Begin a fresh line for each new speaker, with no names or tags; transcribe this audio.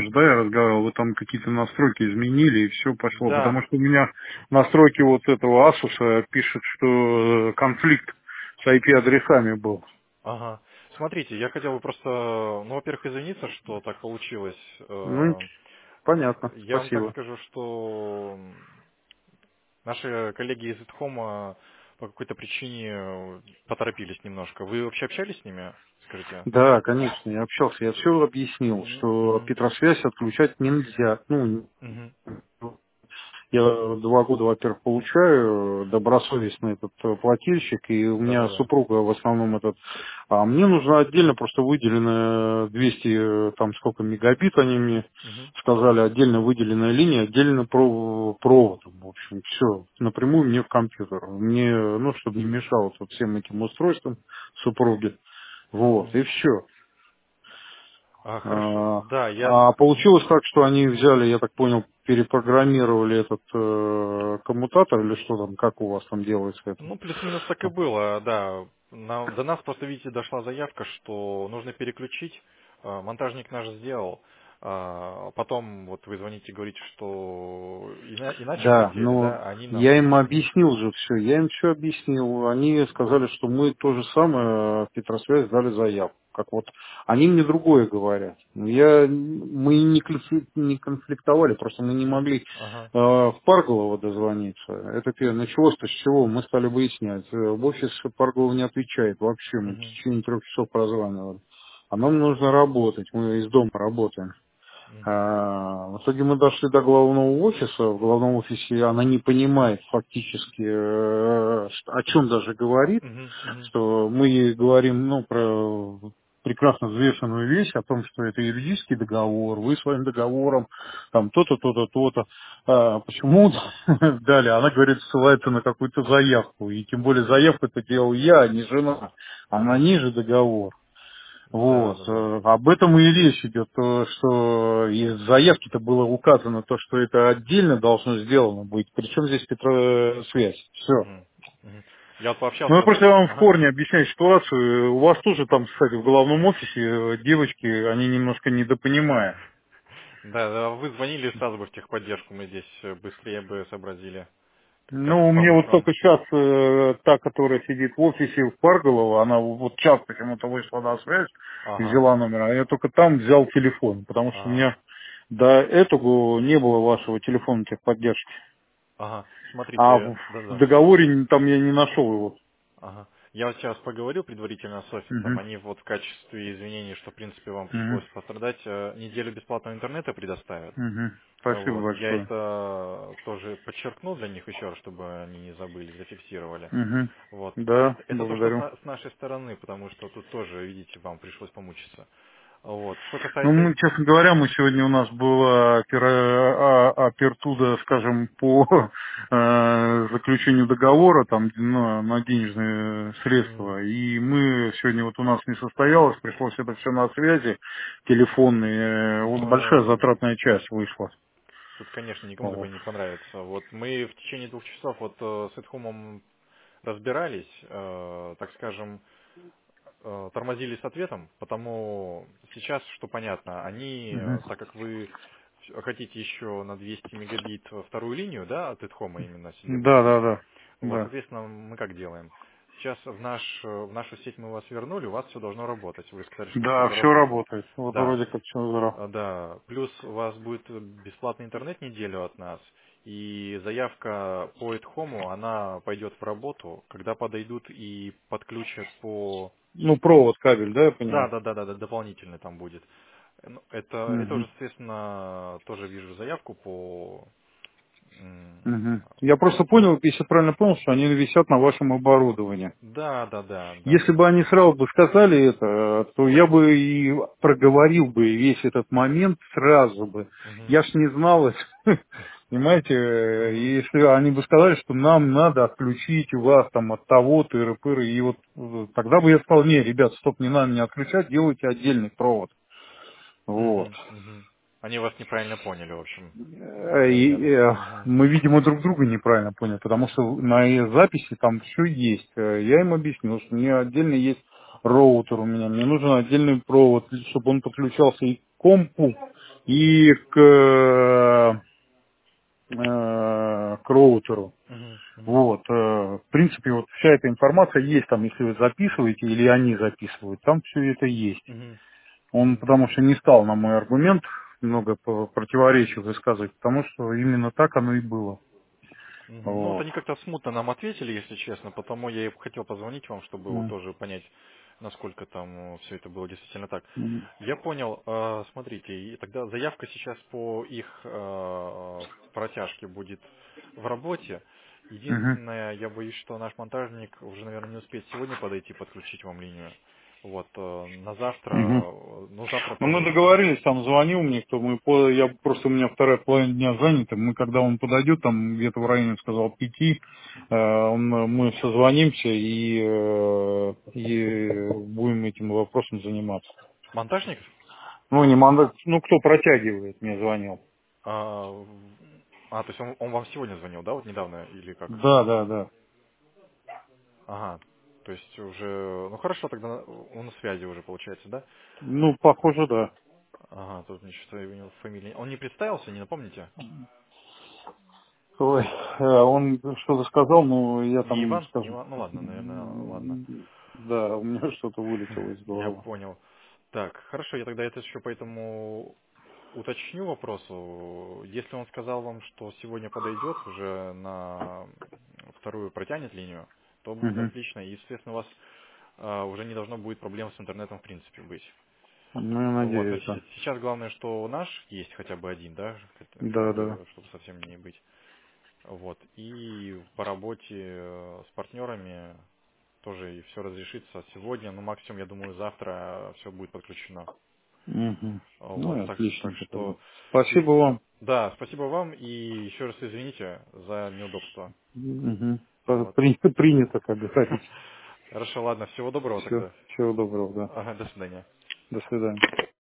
же, да, я разговаривал, вы там какие-то настройки изменили, и все пошло.
Да,
Потому что у меня настройки вот этого Asus пишут, что конфликт с IP-адресами был.
ага. Смотрите, я хотел бы просто, ну, во-первых, извиниться, что так получилось.
Ну, понятно,
Я вам так
спасибо.
скажу, что наши коллеги из Эдхома по какой-то причине поторопились немножко. Вы вообще общались с ними? Скажите.
Да, конечно, я общался, я все объяснил,
Мгм,
что
мгм,
Петросвязь отключать нельзя. Ну,
мгм.
я 2 года, во-первых, получаю добросовестный этот плательщик, и у меня
Да-да-да.
супруга в основном этот. А мне нужно отдельно просто выделено 200, там сколько мегабит они мне
Мгм,
сказали, отдельно выделенная линия, отдельно провод. В общем, все, напрямую мне в компьютер. Мне, ну, чтобы не мешало вот всем этим устройствам супруги. Вот,
мгм.
и все.
Хорошо. Да,
А
мгм.
получилось так, что они взяли, я так понял, перепрограммировали этот коммутатор или что там, как у вас там делается это?
Ну, плюс-минус так и было, да. До нас просто, видите, дошла заявка, что нужно переключить. Монтажник наш сделал. Потом вот вы звоните и говорите, что иначе
Да,
хотели,
но
да, а они нам
я им
объяснили.
объяснил же все, я им все объяснил. Они сказали, что мы то же самое в Петросвязь дали заявку. Как вот они мне другое говорят. Мы не конфликтовали, просто мы не могли
Ага.
в Парголово дозвониться. Это началось-то с чего? Мы стали выяснять. В офис Парголова не отвечает вообще. Мы в
Мгм.
течение 3 часов прозванивали. А нам нужно работать. Мы из дома работаем.
Мгм.
В итоге мы дошли до главного офиса. В главном офисе она не понимает фактически, о чем даже говорит,
Мгм. Мгм.
что мы ей говорим, ну, про прекрасно взвешенную вещь о том, что это юридический договор, вы своим договором, там, то-то, то-то, то-то. Почему далее? Она говорит, ссылается на какую-то заявку, и тем более заявку это делал я, а не жена. Она
Ага.
ниже договор.
Да,
Вот.
да, да.
Об этом и речь идет, то, что из заявки-то было указано то, что это отдельно должно сделано быть. Причем здесь Петросвязь. Все.
Мгм. Мгм. Я вот
Ну, я
пообщался.
просто вам в
Ага.
корне объясняю ситуацию. У вас тоже там, кстати, в главном офисе девочки, они немножко недопонимают.
Да, да, вы звонили сразу бы в техподдержку, мы здесь быстрее бы сообразили, как
Ну, мне
помочь
вот
вам.
только сейчас та, которая сидит в офисе в Парголово, она вот сейчас почему-то вышла на связь,
Ага.
взяла номер, а я только там взял телефон, потому что у
Ага.
меня до этого не было вашего телефона техподдержки.
Ага.
А
Смотрите,
в
да-да.
договоре там я не нашел его.
Ага. Я вот сейчас поговорил предварительно с офисом.
Угу,
Они вот в качестве извинений, что в принципе вам
угу,
пришлось пострадать, неделю бесплатного интернета предоставят.
угу. Спасибо
Вот. Я
большое.
это тоже подчеркнул для них еще раз, чтобы они не забыли, зафиксировали.
Угу.
Вот.
Да,
Это то, что
благодарю.
с нашей стороны, потому что тут тоже, видите, вам пришлось помучиться. Вот. Что
Ну,
касается...
мы, честно говоря, мы сегодня у нас была апертуда, скажем, по заключению договора там на денежные
М,
средства. И мы сегодня вот у нас не состоялось, пришлось это все на связи телефонные. Вот большая
Ну,
затратная часть вышла.
тут, конечно, никому
Вот.
такое не понравится. Вот мы в течение 2 часов вот с Эдхумом разбирались, так скажем, тормозили с ответом, потому сейчас, что понятно, они,
Мгм.
так как вы хотите еще на 200 мегабит вторую линию, да, от Эдхома именно себе
Да, да,
выделить,
да,
вот,
да.
соответственно, мы как делаем? Сейчас в нашу сеть мы вас вернули, у вас все должно работать. Вы сказали, что все
Да, все
хорошо.
работает. Вот
Да,
вроде как все здорово.
да. Плюс у вас будет бесплатный интернет неделю от нас, и заявка по Эдхому, она пойдет в работу, когда подойдут и подключат по...
Ну, провод, кабель, да, я понимаю?
Да, дополнительный там будет. Ну, это уже,
Мгм.
соответственно, тоже вижу заявку по...
Мгм. Я просто понял, если правильно понял, что они висят на вашем оборудовании.
Да.
Если бы они сразу бы сказали это, то я бы и проговорил бы весь этот момент сразу бы.
Мгм.
Я ж не знал это. Понимаете,
Мгм.
если они бы сказали, что нам надо отключить у вас там от того тыры-пыры, и вот тогда бы я сказал, не, ребят, стоп, не надо меня отключать, делайте отдельный провод. Вот.
Мгм. Они вас неправильно поняли, в общем, наверное. Мгм.
Мы, видимо, друг друга неправильно поняли, потому что на записи там все есть. Я им объяснил, что мне отдельно есть роутер у меня, мне нужен отдельный провод, чтобы он подключался и к компу, и к роутеру.
Мгм. Мгм.
Вот, в принципе, вот вся эта информация есть там, если вы записываете или они записывают, там все это есть.
Мгм.
Он
Мгм.
потому что не стал на мой аргумент много противоречий высказывать, потому что именно так оно и было.
Мгм. Ну вот
Вот.
они как-то смутно нам ответили, если честно, потому я и хотел позвонить вам, чтобы вот
М,
тоже понять, насколько там все это было действительно так.
м,
Я понял, смотрите, и тогда заявка сейчас по их протяжке будет в работе.
мгм.
Единственное, я боюсь, что наш монтажник уже, наверное, не успеет сегодня подойти, подключить вам линию. Вот, на завтра,
Мгм.
ну завтра
Ну, мы
получится.
договорились, там звонил мне, кто я просто у меня вторая половина дня занята, мы когда он подойдет, там где-то в районе, он сказал, 5, мы созвонимся и будем этим вопросом заниматься.
Монтажник?
Ну, не мандат, ну, кто протягивает, мне звонил.
А, то есть он вам сегодня звонил, да, вот недавно, или как?
Да, да, да.
Ага, то есть уже, ну хорошо, тогда он на связи уже получается, да?
Ну, похоже, да.
Ага, тут мне что-то у него фамилия. Он не представился, не напомните?
Ой, он что-то сказал, но я
Не
там,
Иван? Не
скажем,
Иван? Ну ладно, наверное, ладно.
да, у меня что-то вылетело из
Я
головы.
понял. Так, хорошо, я тогда это еще поэтому уточню вопросу. Если он сказал вам, что сегодня подойдет, уже на вторую протянет линию, то будет
Мгм.
отлично. И, естественно, у вас уже не должно будет проблем с интернетом в принципе быть.
Ну, я
Вот, но
надеюсь, да.
сейчас главное, что наш есть хотя бы один, да,
Да, да.
чтобы совсем не быть. Вот, и по работе с партнерами тоже все разрешится сегодня, ну максимум, я думаю, завтра все будет подключено.
Мгм. Ну,
Вот,
и
так
отличненько тогда.
что,
Спасибо вам.
да, спасибо вам и еще раз извините за неудобство.
Мгм.
Вот.
Принято, как говорится.
Хорошо, ладно, всего доброго
Все,
тогда.
всего доброго, да.
Ага, до свидания.
До свидания.